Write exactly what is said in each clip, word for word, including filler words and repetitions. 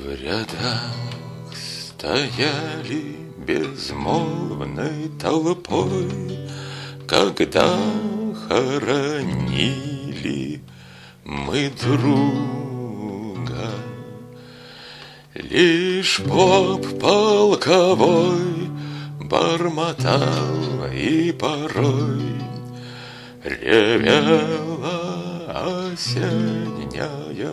В рядах стояли безмолвной толпой, когда хоронили мы друга. Лишь поп полковой бормотал и порой ревела осенняя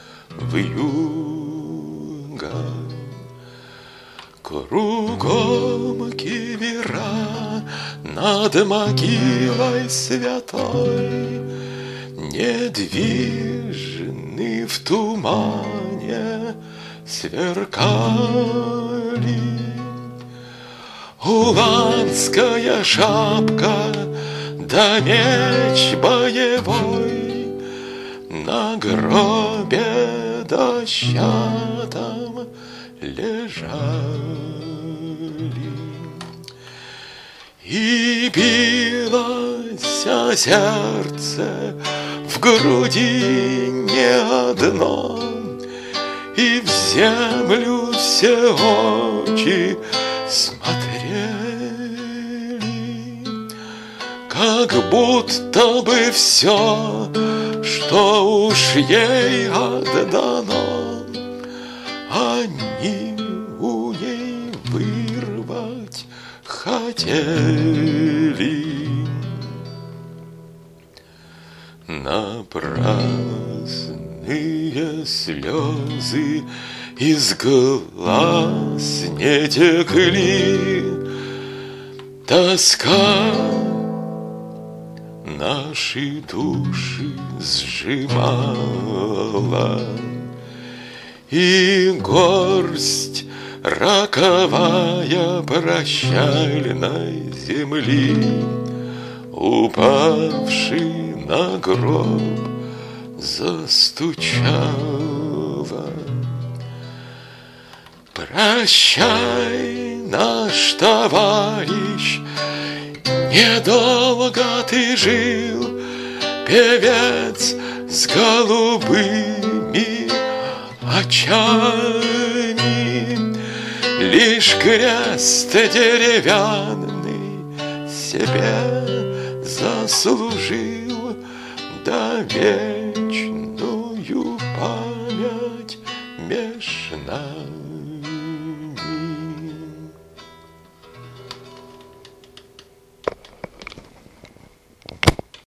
вьюга. Кругом кивера над могилой святой, недвижны в тумане сверкали. Уланская шапка да меч боевой на гробе дощатом лежали. И билось сердце в груди не одно, и в землю все очи смотрели, как будто бы все, что уж ей отдано, они у ней вырвать хотели. Напрасные слезы из глаз не текли, тоска наши души сжимала, и горсть роковая прощальной земли, упавший на гроб, застучала. Прощай, наш товарищ, недолго ты жил, певец с голубыми очами. Лишь крест деревянный себе заслужил, да вечную память меж нами.